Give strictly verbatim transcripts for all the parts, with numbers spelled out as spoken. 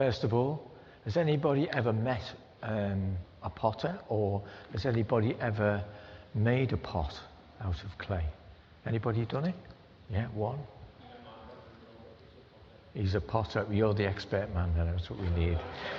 First of all, has anybody ever met um, a potter, or has anybody ever made a pot out of clay? Anybody done it? Yeah, one. He's a potter. You're the expert man, then. That's what we need.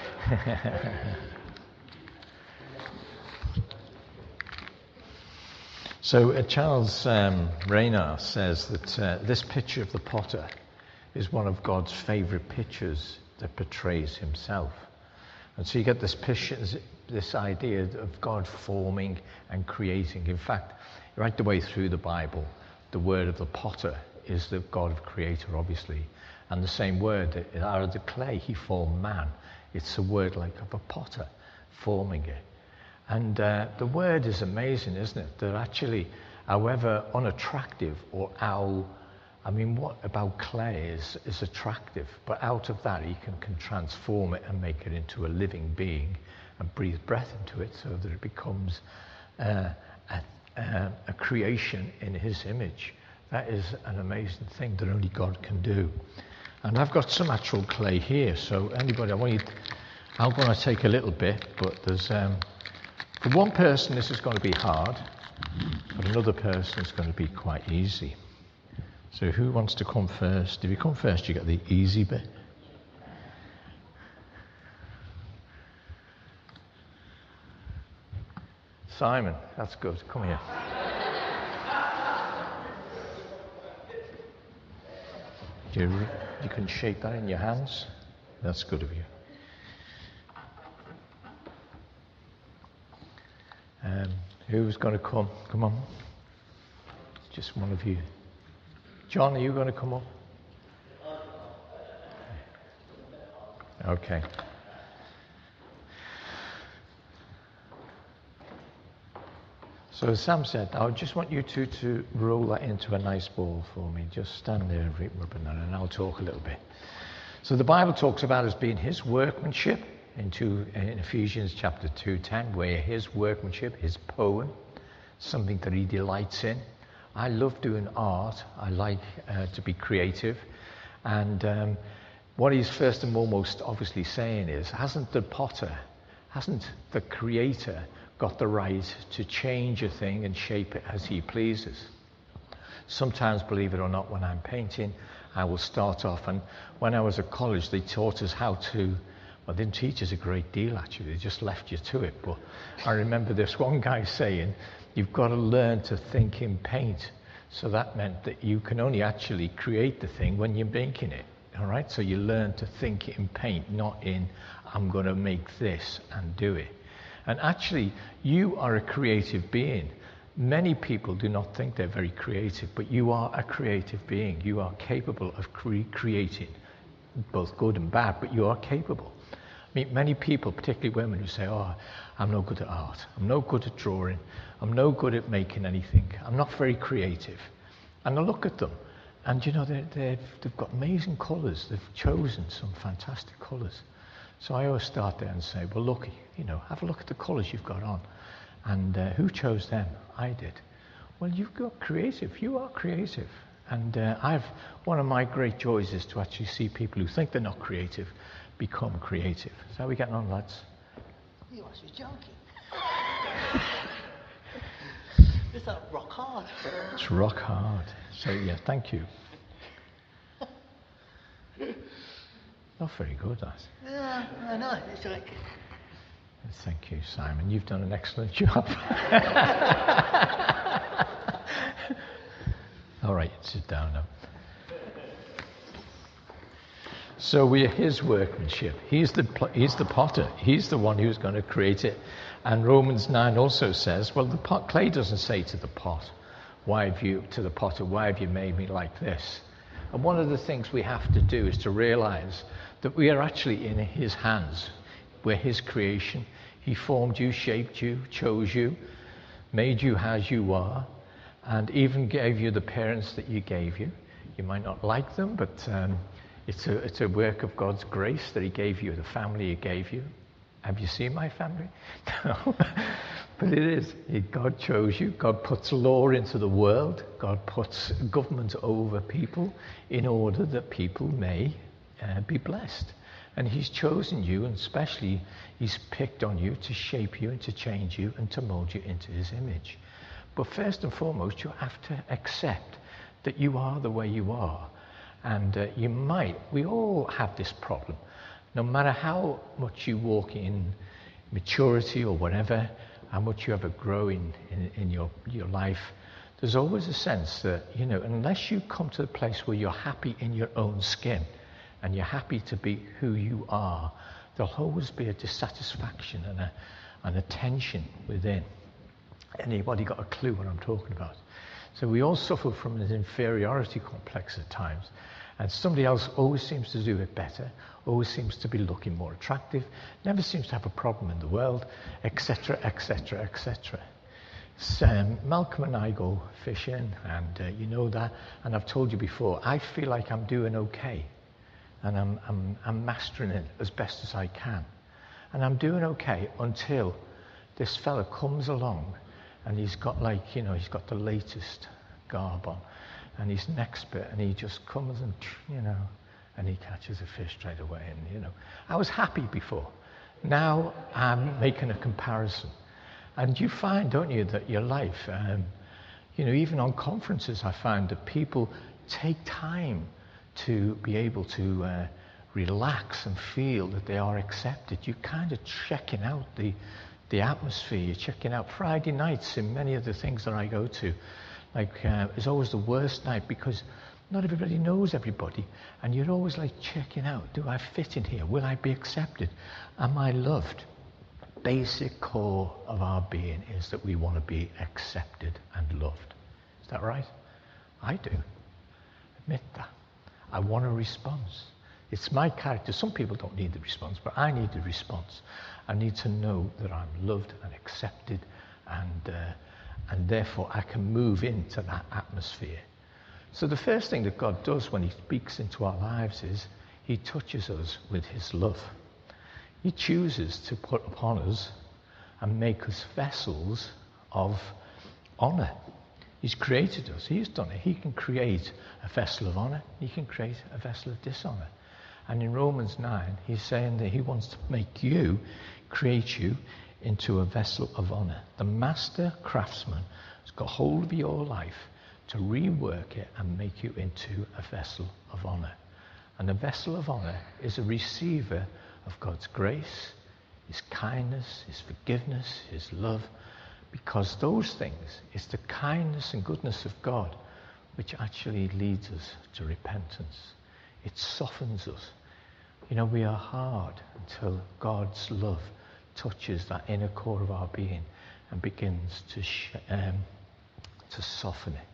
So uh, Charles um, Rayner says that uh, this picture of the potter is one of God's favourite pictures that portrays himself. And so you get this picture, this idea of God forming and creating. In fact, right the way through the Bible, the word of the potter is the God of creator, obviously. And the same word, that out of the clay he formed man. It's a word like of a potter forming it. And uh, the word is amazing, isn't it? That actually, however unattractive or how, I mean, what about clay is, is attractive? But out of that, he can, can transform it and make it into a living being and breathe breath into it so that it becomes uh, a, a, a creation in his image. That is an amazing thing that only God can do. And I've got some actual clay here, so anybody, I want you, I'm going to take a little bit, but there's, um, for one person this is going to be hard, for another person it's going to be quite easy. So who wants to come first? If you come first, you get the easy bit. Simon, that's good. Come here. You, you can shake that in your hands. That's good of you. Um, who's going to come? Come on. Just one of you. John, are you going to come up? Okay. So as Sam said, I just want you two to roll that into a nice ball for me. Just stand there and rubbing that, and I'll talk a little bit. So the Bible talks about us being his workmanship in, two, in Ephesians chapter two ten, where his workmanship, his poem, something that he delights in. I love doing art. I like uh, to be creative. And um, what he's first and foremost obviously saying is, hasn't the potter, hasn't the creator got the right to change a thing and shape it as he pleases? Sometimes, believe it or not, when I'm painting, I will start off, and when I was at college, they taught us how to, well, they didn't teach us a great deal, actually. They just left you to it. But I remember this one guy saying, you've got to learn to think in paint. So that meant that you can only actually create the thing when you're making it. All right? So you learn to think in paint, not in, I'm going to make this and do it. And actually, you are a creative being. Many people do not think they're very creative, but you are a creative being. You are capable of cre- creating, both good and bad, but you are capable. I mean, many people, particularly women, who say, oh, I'm no good at art. I'm no good at drawing. I'm no good at making anything. I'm not very creative. And I look at them, and, you know, they're, they're, they've got amazing colours. They've chosen some fantastic colours. So I always start there and say, well, look, you know, have a look at the colours you've got on. And uh, who chose them? I did. Well, you've got creative. You are creative. And uh, I've one of my great joys is to actually see people who think they're not creative become creative. So how are we getting on, lads? You must be joking. It's like rock hard. It's rock hard. So, yeah, thank you. Not very good, that. Yeah, I know. It's like... Thank you, Simon. You've done an excellent job. All right, sit down now. So we are his workmanship. He's the he's the potter. He's the one who's going to create it. And Romans nine also says, well, the pot, clay doesn't say to the pot, why have you, to the potter, why have you made me like this? And one of the things we have to do is to realize that we are actually in his hands. We're his creation. He formed you, shaped you, chose you, made you as you are, and even gave you the parents that you gave you. You might not like them, but um, it's a it's a work of God's grace that he gave you, the family he gave you. Have you seen my family? No. But it is. God chose you. God puts law into the world. God puts government over people in order that people may uh, be blessed. And he's chosen you, and especially he's picked on you to shape you and to change you and to mold you into his image. But first and foremost, you have to accept that you are the way you are. And uh, you might, we all have this problem. No matter how much you walk in maturity or whatever, how much you ever grow in, in, in your, your life, there's always a sense that, you know, unless you come to the place where you're happy in your own skin, and you're happy to be who you are, there'll always be a dissatisfaction and a, and a tension within. Anybody got a clue what I'm talking about? So we all suffer from an inferiority complex at times, and somebody else always seems to do it better, always seems to be looking more attractive, never seems to have a problem in the world, et cetera, et cetera, et cetera. So, um, Malcolm and I go fishing, and uh, you know that, and I've told you before, I feel like I'm doing okay. And I'm, I'm, I'm mastering it as best as I can. And I'm doing okay until this fella comes along and he's got like, you know, he's got the latest garb on and he's an expert, and he just comes and, you know, and he catches a fish straight away. And, you know, I was happy before. Now I'm making a comparison. And you find, don't you, that your life, um, you know, even on conferences, I find that people take time to be able to uh, relax and feel that they are accepted. You're kind of checking out the, the atmosphere. You're checking out Friday nights in many of the things that I go to. Like, uh, it's always the worst night because not everybody knows everybody. And you're always like checking out, do I fit in here? Will I be accepted? Am I loved? Basic core of our being is that we want to be accepted and loved. Is that right? I do. Admit that. I want a response. It's my character. Some people don't need the response, but I need the response. I need to know that I'm loved and accepted, and uh, and therefore I can move into that atmosphere. So the first thing that God does when he speaks into our lives is he touches us with his love. He chooses to put upon us and make us vessels of honor. He's created us. He's done it. He can create a vessel of honor. He can create a vessel of dishonor. And in Romans nine, he's saying that he wants to make you, create you into a vessel of honor. The master craftsman has got hold of your life to rework it and make you into a vessel of honor. And a vessel of honor is a receiver of God's grace, his kindness, his forgiveness, his love. Because those things, it's the kindness and goodness of God which actually leads us to repentance. It softens us. You know, we are hard until God's love touches that inner core of our being and begins to sh- um, to soften it.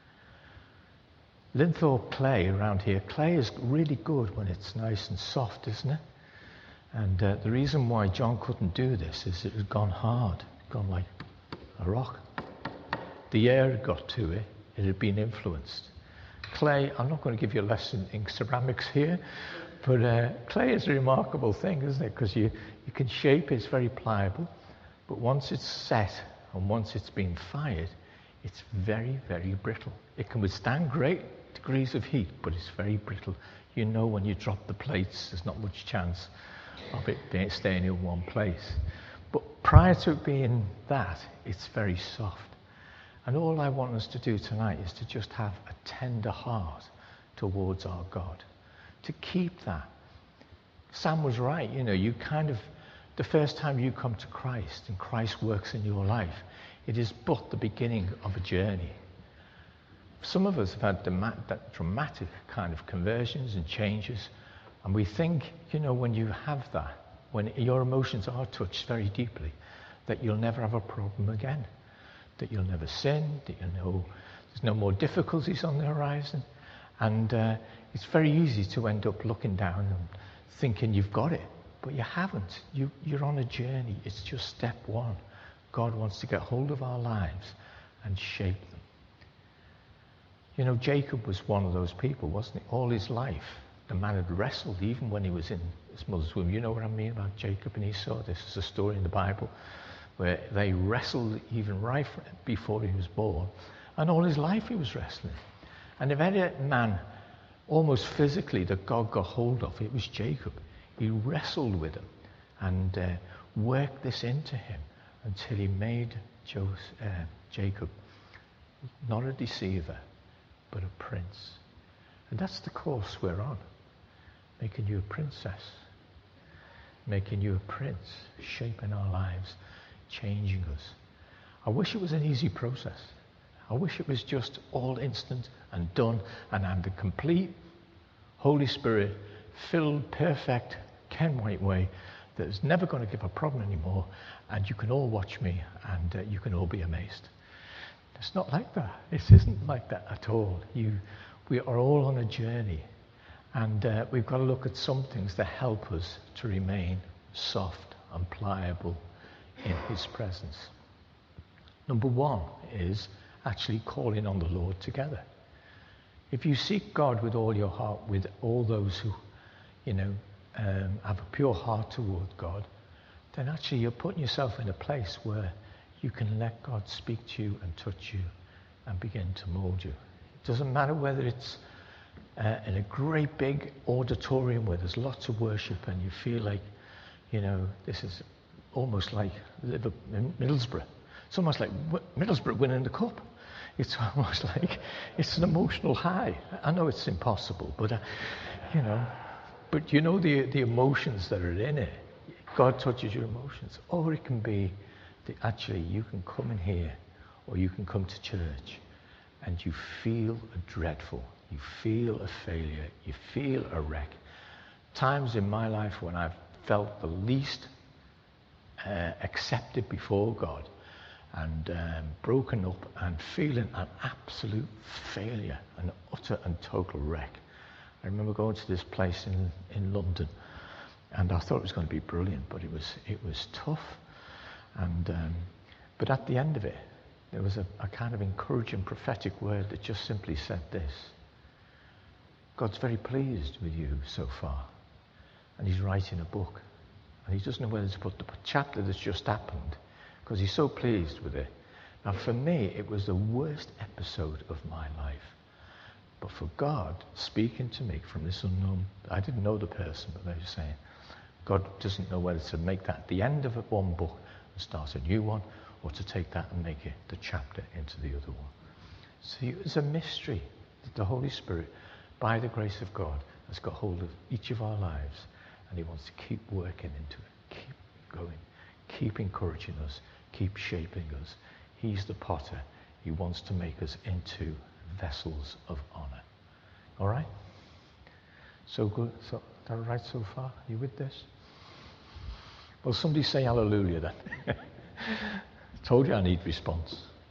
Linthorpe clay around here, clay is really good when it's nice and soft, isn't it? And uh, the reason why John couldn't do this is it had gone hard, gone like a rock. The air had got to it, it had been influenced. Clay, I'm not going to give you a lesson in ceramics here, but uh, clay is a remarkable thing, isn't it? Because you, you can shape it, it's very pliable, but once it's set and once it's been fired, it's very, very brittle. It can withstand great degrees of heat, but it's very brittle. You know when you drop the plates, there's not much chance of it staying in one place. But prior to it being that, it's very soft. And all I want us to do tonight is to just have a tender heart towards our God. To keep that. Sam was right, you know, you kind of, the first time you come to Christ and Christ works in your life, it is but the beginning of a journey. Some of us have had that dramatic kind of conversions and changes, and we think, you know, when you have that, when your emotions are touched very deeply, that you'll never have a problem again, that you'll never sin, that you know there's no more difficulties on the horizon, and uh, it's very easy to end up looking down and thinking you've got it, but you haven't. You, you're on a journey. It's just step one. God wants to get hold of our lives and shape them. You know, Jacob was one of those people, wasn't he? All his life, the man had wrestled even when he was in his mother's womb. You know what I mean about Jacob and Esau? This is a story in the Bible where they wrestled even right before he was born. And all his life he was wrestling. And if any man, almost physically, that God got hold of, it was Jacob. he wrestled with him and uh, worked this into him until he made Joseph, uh, Jacob not a deceiver, but a prince. And that's the course we're on. Making you a princess. Making you a prince. Shaping our lives. Changing us. I wish it was an easy process. I wish it was just all instant and done, and I'm the complete Holy Spirit filled, perfect Ken White way that is never going to give a problem anymore, and you can all watch me and uh, you can all be amazed. It's not like that. It isn't like that at all. You, we are all on a journey, and uh, we've got to look at some things that help us to remain soft and pliable in his presence. Number one is actually calling on the Lord together. If you seek God with all your heart, with all those who, you know, um, have a pure heart toward God, then actually you're putting yourself in a place where you can let God speak to you and touch you and begin to mold you. It doesn't matter whether it's uh, in a great big auditorium where there's lots of worship and you feel like, you know, this is almost like Middlesbrough. It's almost like Middlesbrough winning the cup. It's almost like it's an emotional high. I know it's impossible, but uh, you know, but you know the the emotions that are in it. God touches your emotions. Or it can be that actually you can come in here, or you can come to church, and you feel dreadful. You feel a failure. You feel a wreck. Times in my life when I've felt the least uh, accepted before God, and um, broken up and feeling an absolute failure, an utter and total wreck. I remember going to this place in, in London, and I thought it was going to be brilliant, but it was it was tough. And um, but at the end of it, there was a, a kind of encouraging prophetic word that just simply said this: God's very pleased with you so far, and he's writing a book, and he doesn't know whether to put the chapter that's just happened, because he's so pleased with it. Now for me, it was the worst episode of my life. But for God speaking to me from this unknown, I didn't know the person, but they were saying, God doesn't know whether to make that the end of one book and start a new one, or to take that and make it the chapter into the other one. So it's a mystery that the Holy Spirit, by the grace of God, has got hold of each of our lives, and he wants to keep working into it, keep going, keep encouraging us, keep shaping us. He's the potter. He wants to make us into vessels of honor. All right? So good. So, is that all right so far? Are you with this? Well, somebody say hallelujah then. Told you I need response.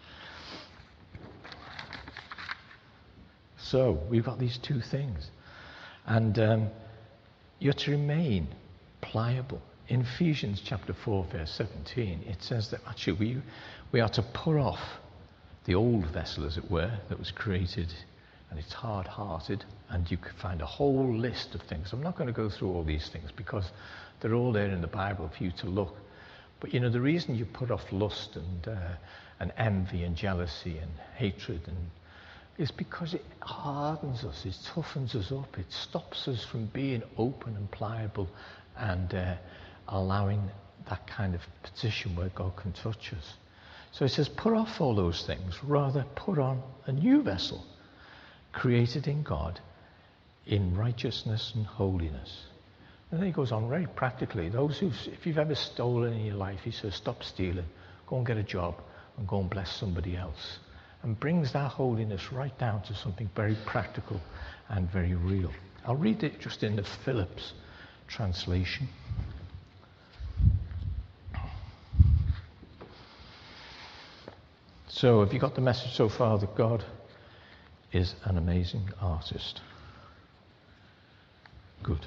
So, we've got these two things. And um, you're to remain pliable. In Ephesians chapter four, verse seventeen, it says that actually we, we are to put off the old vessel, as it were, that was created, and it's hard-hearted, and you can find a whole list of things. I'm not going to go through all these things because they're all there in the Bible for you to look. But you know, the reason you put off lust and uh, and envy and jealousy and hatred and is because it hardens us, it toughens us up, it stops us from being open and pliable and uh, allowing that kind of position where God can touch us. So it says, put off all those things, rather put on a new vessel, created in God, in righteousness and holiness. And then he goes on very practically. Those who, if you've ever stolen in your life, he says, stop stealing, go and get a job, and go and bless somebody else. And brings that holiness right down to something very practical and very real. I'll read it just in the Phillips translation. So have you got the message so far that God is an amazing artist? Good.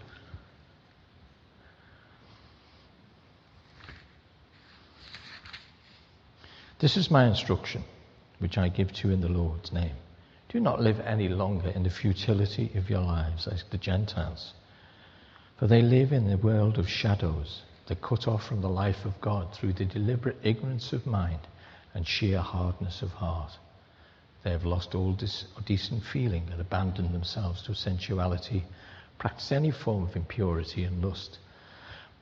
This is my instruction, which I give to you in the Lord's name. Do not live any longer in the futility of your lives as the Gentiles. For they live in the world of shadows. They're cut off from the life of God through the deliberate ignorance of mind and sheer hardness of heart. They have lost all dis- decent feeling and abandoned themselves to sensuality, practice any form of impurity and lust.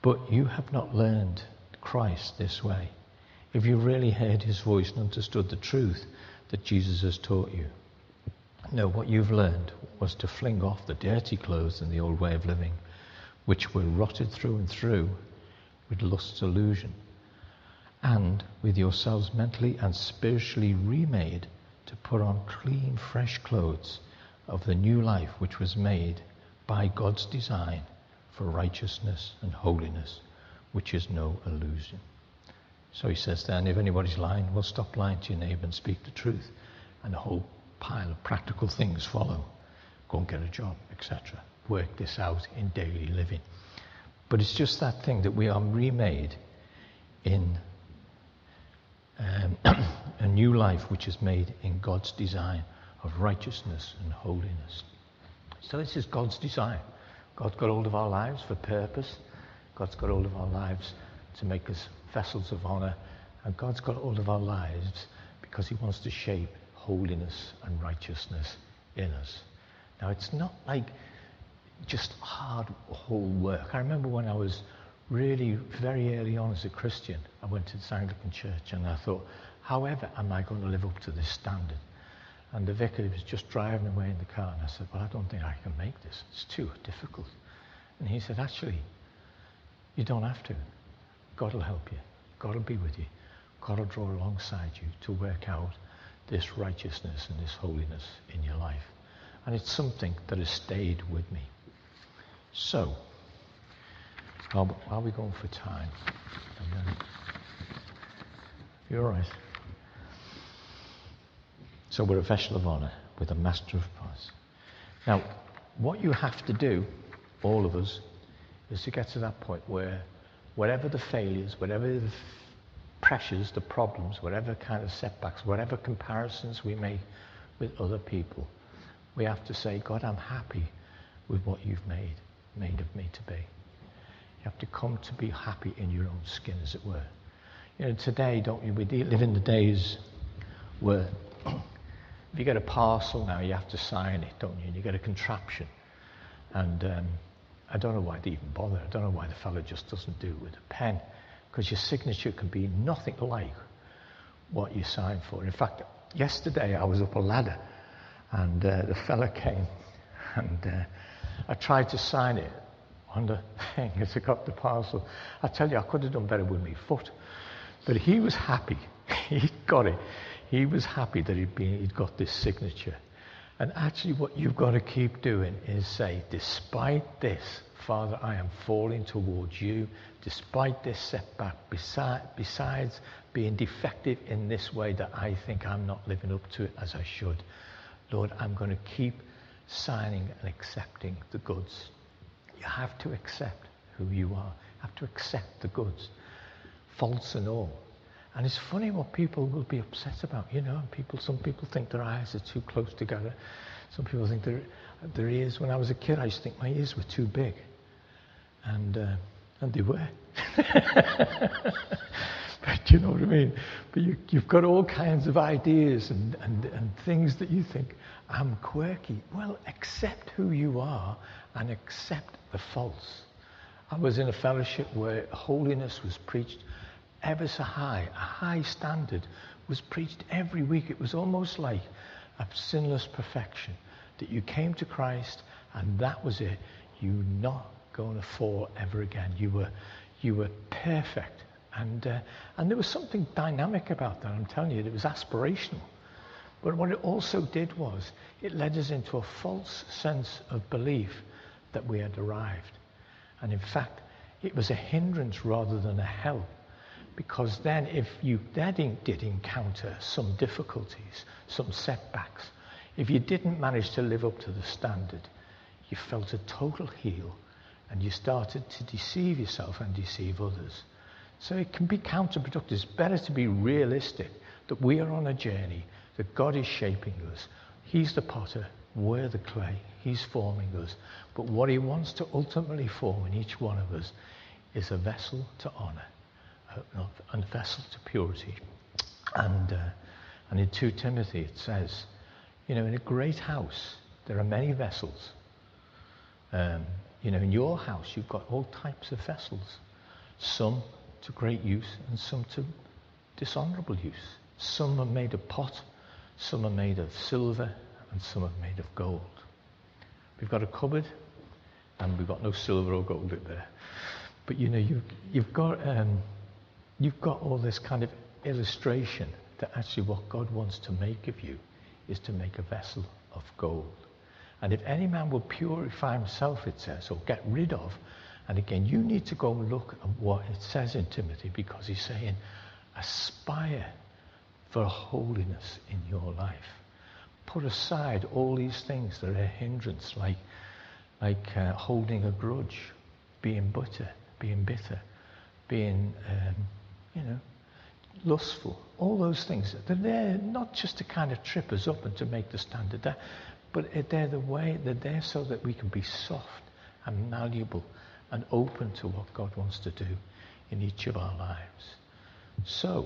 But you have not learned Christ this way. If you really heard his voice and understood the truth that Jesus has taught you. No, what you've learned was to fling off the dirty clothes and the old way of living, which were rotted through and through with lust's illusion, and with yourselves mentally and spiritually remade to put on clean, fresh clothes of the new life which was made by God's design for righteousness and holiness, which is no illusion. So he says then, if anybody's lying, well, stop lying to your neighbour and speak the truth. And a whole pile of practical things follow. Go and get a job, et cetera. Work this out in daily living. But it's just that thing that we are remade in um, a new life which is made in God's design of righteousness and holiness. So this is God's design. God's got hold of our lives for purpose. God's got hold of our lives to make us vessels of honour. And God's got hold of our lives because he wants to shape holiness and righteousness in us. Now, it's not like just hard whole work. I remember when I was really very early on as a Christian, I went to the Anglican church and I thought, however am I going to live up to this standard? And the vicar was just driving away in the car and I said, well, I don't think I can make this. It's too difficult. And he said, actually, you don't have to. God will help you. God will be with you. God will draw alongside you to work out this righteousness and this holiness in your life. And it's something that has stayed with me. So, how are we going for time? You're all right. So we're a vessel of honour with a master of price. Now, what you have to do, all of us, is to get to that point where whatever the failures, whatever the pressures, the problems, whatever kind of setbacks, whatever comparisons we make with other people, we have to say, God, I'm happy with what you've made, made of me to be. You have to come to be happy in your own skin, as it were. You know, today, don't you, we live in the days where if you get a parcel now, you have to sign it, don't you? And you get a contraption. And um, I don't know why they even bother. I don't know why the fellow just doesn't do it with a pen. Because your signature can be nothing like what you signed for. In fact, yesterday I was up a ladder and uh, the fella came and uh, I tried to sign it on the thing as I got the parcel. I tell you, I could have done better with my foot. But he was happy. He got it. He was happy that he'd, been, he'd got this signature. And actually what you've got to keep doing is say, despite this, Father, I am falling towards you, despite this setback, beside, besides being defective in this way that I think I'm not living up to it as I should. Lord, I'm going to keep signing and accepting the goods. You have to accept who you are. You have to accept the goods, faults and all. And it's funny what people will be upset about. You know, people. Some people think their eyes are too close together. Some people think their, their ears. When I was a kid, I used to think my ears were too big. And uh, and they were. But you know what I mean? But you, you've got all kinds of ideas and, and, and things that you think, I'm quirky. Well, accept who you are and accept the faults. I was in a fellowship where holiness was preached ever so high. A high standard was preached every week. It was almost like a sinless perfection. That you came to Christ and that was it. You're not going to fall ever again. You were, you were perfect. And uh, and there was something dynamic about that, I'm telling you. It was aspirational. But what it also did was, it led us into a false sense of belief that we had arrived. And in fact, it was a hindrance rather than a help. Because then if you then did encounter some difficulties, some setbacks, if you didn't manage to live up to the standard, you felt a total heel and you started to deceive yourself and deceive others. So it can be counterproductive. It's better to be realistic that we are on a journey, that God is shaping us. He's the potter, we're the clay, he's forming us. But what he wants to ultimately form in each one of us is a vessel to honour, a, a vessel to purity. And, uh, and in Second Timothy it says, you know, in a great house there are many vessels. Um, you know, in your house you've got all types of vessels. some to great use and some to dishonourable use. Some are made of pot, some are made of silver, and some are made of gold. We've got a cupboard, and we've got no silver or gold in there. But you know, you, you've got um, you've got all this kind of illustration that actually what God wants to make of you is to make a vessel of gold. And if any man will purify himself, it says, or get rid of, and again, you need to go and look at what it says in Timothy, because he's saying, aspire for holiness in your life. Put aside all these things that are a hindrance, like like uh, holding a grudge, being bitter, being bitter, being, um, you know, lustful. All those things. They're there not just to kind of trip us up and to make the standard there, but they're the way, they're there so that we can be soft and malleable and open to what God wants to do in each of our lives. So,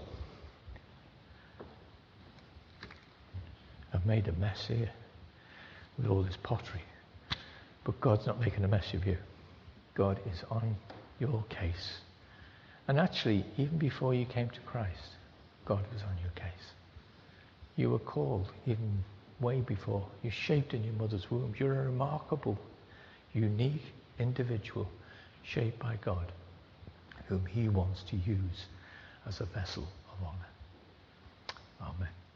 I've made a mess here with all this pottery. But God's not making a mess of you. God is on your case. And actually, even before you came to Christ, God was on your case. You were called even way before. You're shaped in your mother's womb. You're a remarkable, unique individual shaped by God, whom he wants to use as a vessel of honor. Amen.